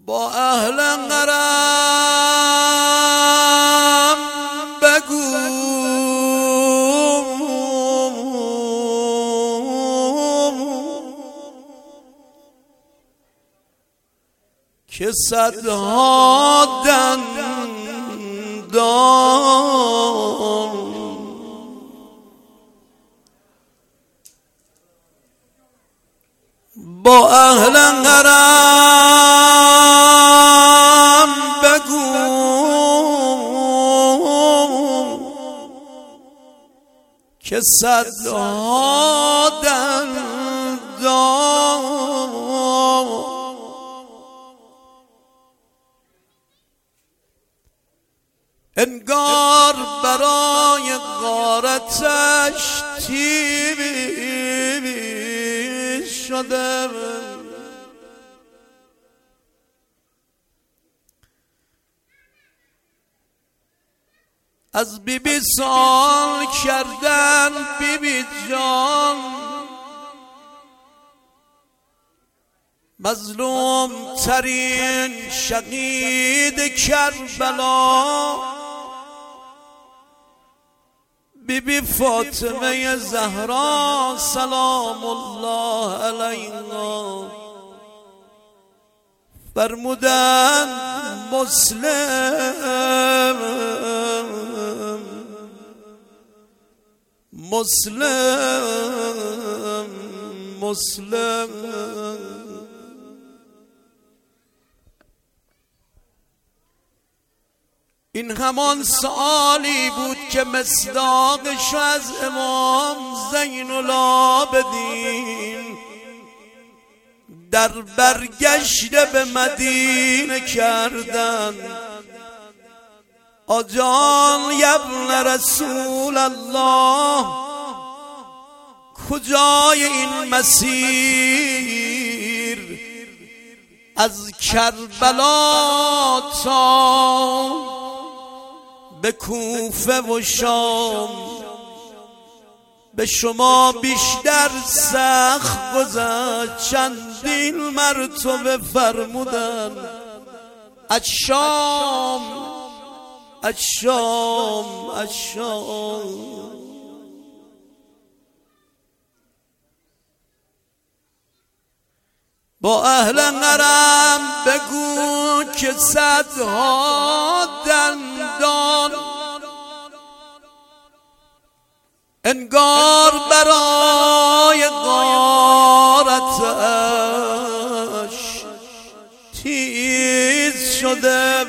با اهل قرم بگو که صدها دندان با اهل قرم بگو که صدها دندان انگار برای غارتش تیری شده از بیبی سال کردن بیبی جان مظلوم ترین شهید کربلا بیبی فاطمه زهرا سلام الله علیها فرمودن مسلم این همان سؤالی بود که مصداقش از امام زین العابدین در برگشت به مدینه کردن. آجان یبن رسول الله کجای این مسیر از کربلا تا به کوفه و شام به شما بیشتر سخت گذشت. چندین مرتبه فرمودن از شام با اهل قرم بگو که صدها دندان انگار برای غارتش تیز شده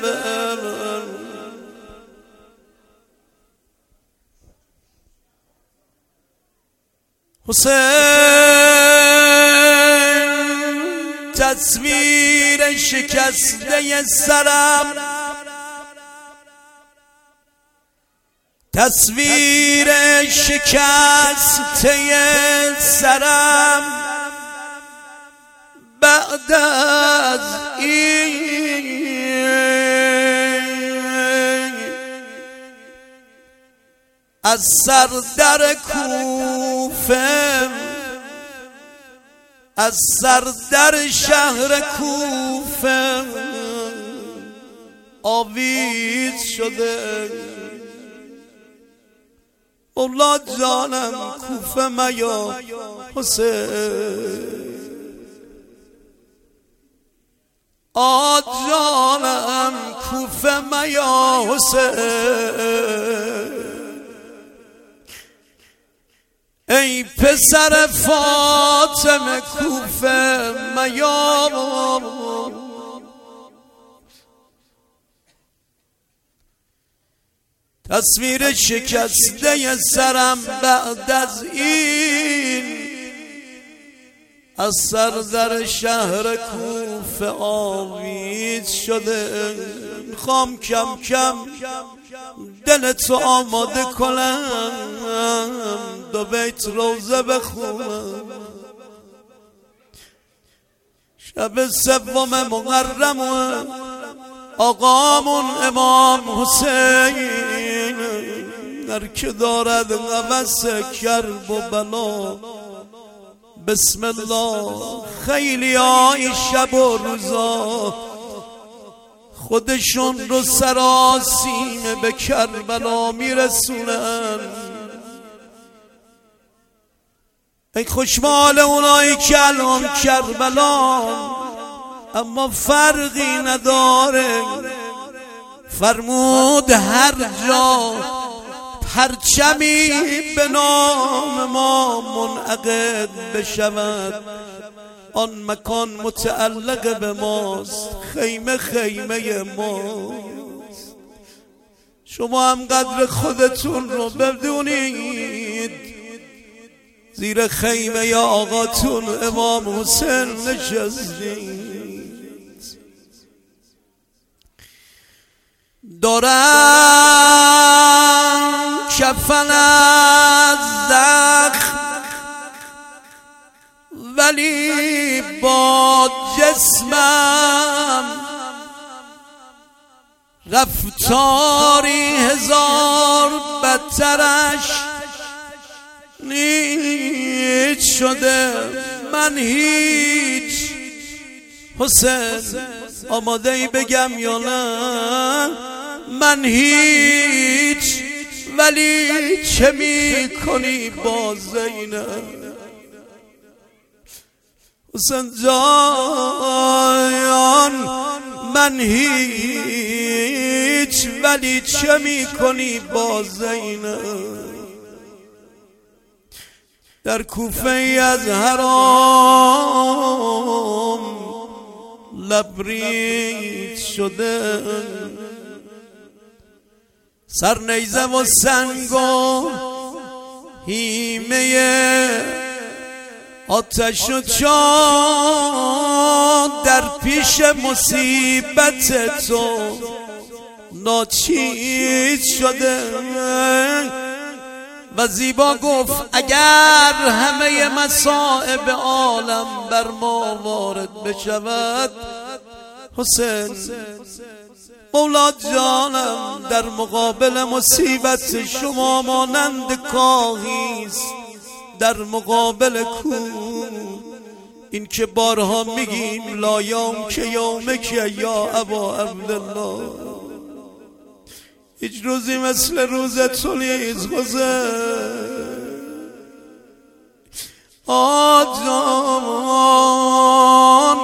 حسین تصویر شکسته سرم تصویر شکسته سرم بعد از این از سردر کوفه از سردر شهر کوفه آویز شده. مولا جانم کوفه میا حسین جانم کوفه میا حسین ای پسر فاطمه کوفه میا تصویر شکسته سرم بعد از این از سردر شهر کوفه آویز شده. میخوام کم کم دلتو آماده کنم دو بیت روزه بخونم. شب سوم محرم آقامون امام حسین هر که دارد قبس کرب و بلا بسم الله خیلی های شب و روزا خودشون رو سراسیمه به کربلا میرسونن. ای خوشمال اونایی که الان کربلا، اما فرقی نداره. فرمود هر جا پرچمی به نام ما منعقد بشود، آن مکان متعلق به ماست، خیمه خیمه ماست. شما هم قدر خودتون رو بدونید، زیر خیمه یا آقاتون امام حسین نشستید. دارم کفن از زخم، ولی با جسمم رفتاری هزار بدترش نیست شده. من هیچ حسین آماده ای بگم یا نه؟ من هیچ، ولی چه می کنی با زینب؟ حسین جان من هیچ، ولی چه می کنی با زینب؟ در کوفه از حرام لبریز شده، سر نیزه و سنگ و هیمه آتش و جان در پیش مصیبت تو ناچیز شده. و زیبا گفت اگر همه مصائب عالم بر ما وارد بشود، حسین مولا جانم در مقابل مصیبت شما مانند کاهیست در مقابل کوه. این که بارها میگیم لا یوم که یومک یا ابا عبدالله، هیچ روزی مثل روز تو نیست حسین. آجان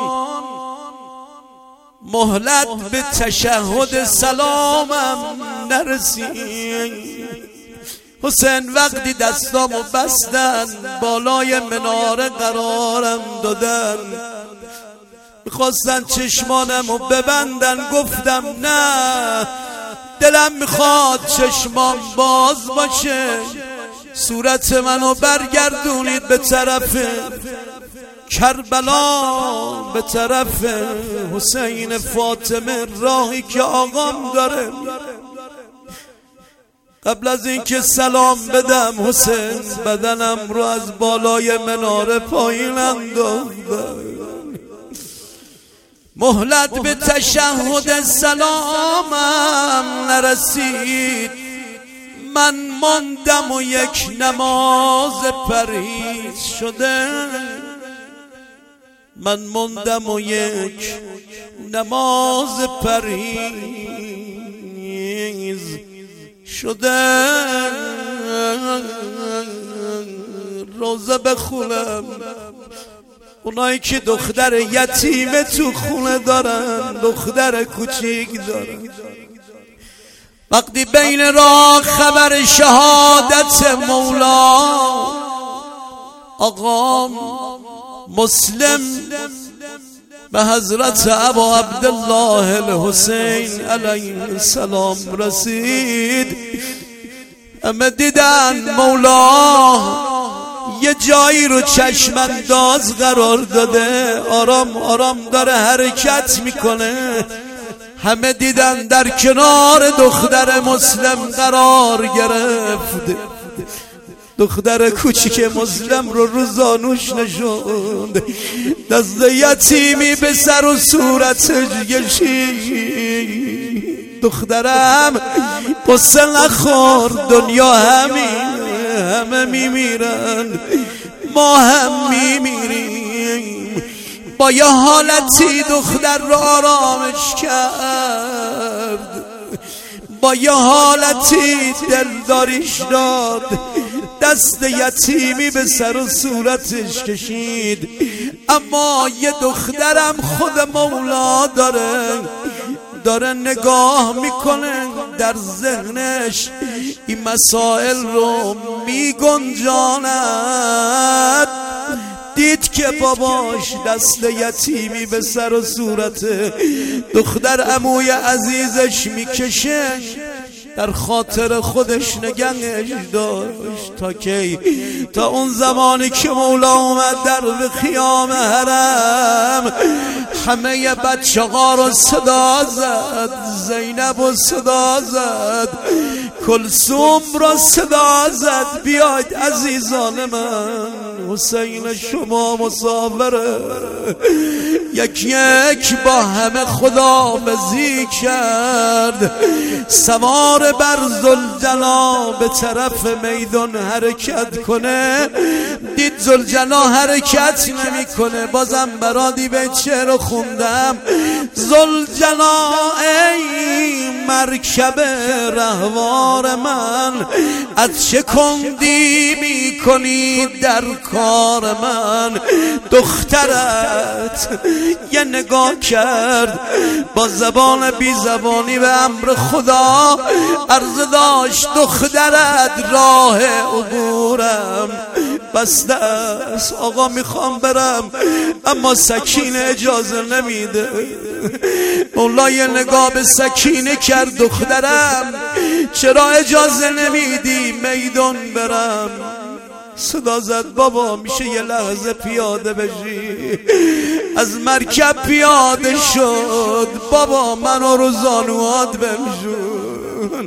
مهلت به تشهد سلامم نرسید. حسین وقتی دستامو بستن بالای مناره قرارم دادن، میخواستن چشمانمو ببندن، گفتم نه، دلم میخواد چشمان باز باشه، صورت منو برگردونید به طرف کربلا، به طرف حسین فاطمه، راهی که آقام داره. قبل از اینکه سلام بدم حسین بدنم رو از بالای مناره پایین انداختم. مهلت به تشهد سلامم نرسید، من ماندم و یک نماز پرهیز شده. من ماندم و یک نماز پرهیز شده. روزه بخونم اونایی که دختر یتیمه تو خونه دارن، دختر کوچیک دارن، وقتی بین راه خبر شهادت مولا آقام مسلم به حضرت ابا عبدالله الحسین علیه السلام رسید، همه دیدن مولا یه جایی رو چشم انداز قرار داده، آرام آرام داره حرکت میکنه. همه دیدن در کنار دختر مسلم قرار گرفت، دختر کوچیک مسلم رو زانوش نشوند، دست یتیمی به سر و صورتش کشید. دخترم قصه نخور، دنیا همه میمیرن، ما هم میمیریم. با یه حالتی دختر رو آرامش کرد. با یه حالتی دلداریش داد، دست یتیمی به سر و صورتش کشید. اما یه دخترم خود مولا داره نگاه میکنه، در ذهنش این مسائل رو میگنجاند. دید که باباش دست یتیمی به سر و صورت دختر عموی عزیزش میکشه، در خاطر خودش نگهش داشت. تا کی؟ تا اون زمانی که مولا اومد در به خیام حرم، همه بچه ها رو صدا زد، زینب رو صدا زد، کلثوم رو صدا زد، بیاید عزیزان من، حسین شما مسافره. یک یک با همه خداحافظی کرد، سوار بر ذوالجلال به طرف میدان حرکت کنه. دید ذوالجلال حرکت نمی کنه، بازم برادی به چه رو خوندم. ذوالجلال ای مرکب رهوار من، از چه کندی می کنی در کار من؟ دخترت یه نگاه کرد، با زبان بی زبانی به امر خدا عرض داشت، دخترت راه عبورم بسته است، آقا میخوام برم. اما سکینه اجازه نمیده. مولا یه نگاه به سکینه کرد، دخترم چرا اجازه نمیدی میدان برم؟ صدا زد بابا میشه یه لحظه پیاده بشی؟ از مرکب پیاده شد، بابا منو رو زانوات بمشون.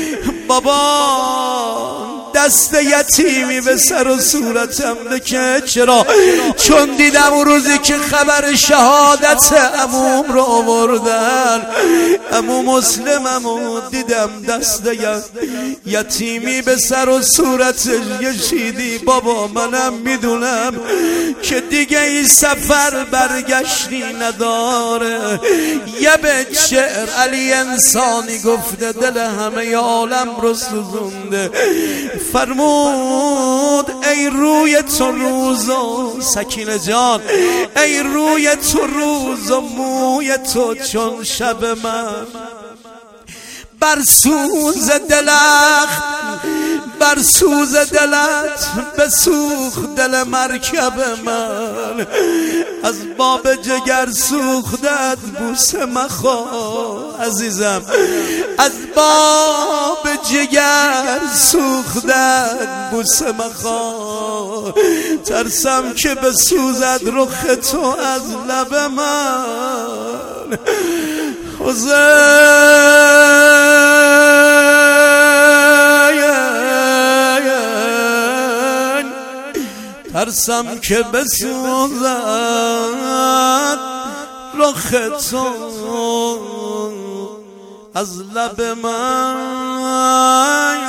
بابا دست یتیمی به سر و صورتم بکه. چرا؟ چون دیدم اون روزی که خبر شهادت عموم رو آوردن، عمو مسلممو دیدم دست یتیمی به سر و صورتش کشیدی. بابا منم میدونم که دیگه این سفر برگشتی نداره. یه بیت شعر علی انسانی گفته، دل همه عالم رو سوزونده. فرمود ای روی تو روز و سکینه جان، ای روی تو روز و موی تو چون شب من، بر سوز دلت بر سوز دلت بسوخت دل مرکب من. از باب جگر سوختت بوسه مخواه عزیزم، از باب جگر سوختت بوسه مخواه. ترسم که بسوزد رخ تو از لب من. ترسم که بسوزد رخ تو از لب من.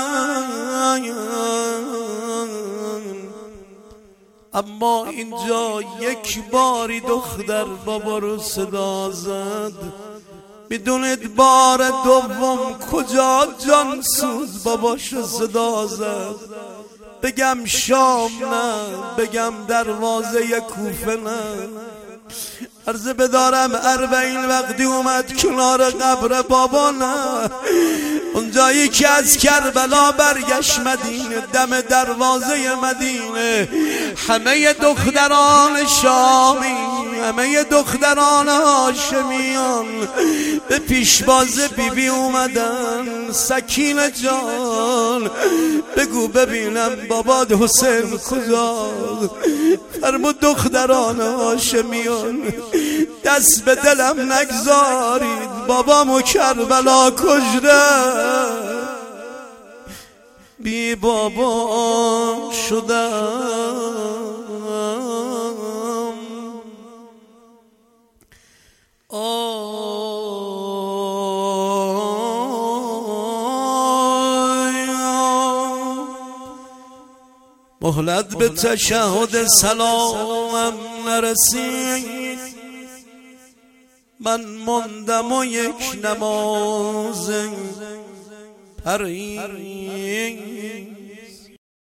اما اینجا یک باری دختر بابا رو صدا زد. میدونید بار دوم کجا جان سوز باباشو صدا زد؟ بگم شام نه، بگم دروازه کوفه نه. عرض بدارم اربعین وقتی اومد کنار قبر بابا نه، اونجایی که از کربلا برگشت مدینه، دم دروازه مدینه همه دختران شامی، همه دختران هاشمیان به پیشباز بیبی اومدن. سکینه جان بگو ببینم بابا حسین کجاست؟ فرمود دختران هاشمیان دست به دلم نگذارید، بابامو کربلا کشته، بی بابا شدم. مهلت به تشهد سلامم نرسید، من ماندم و یک نماز پرید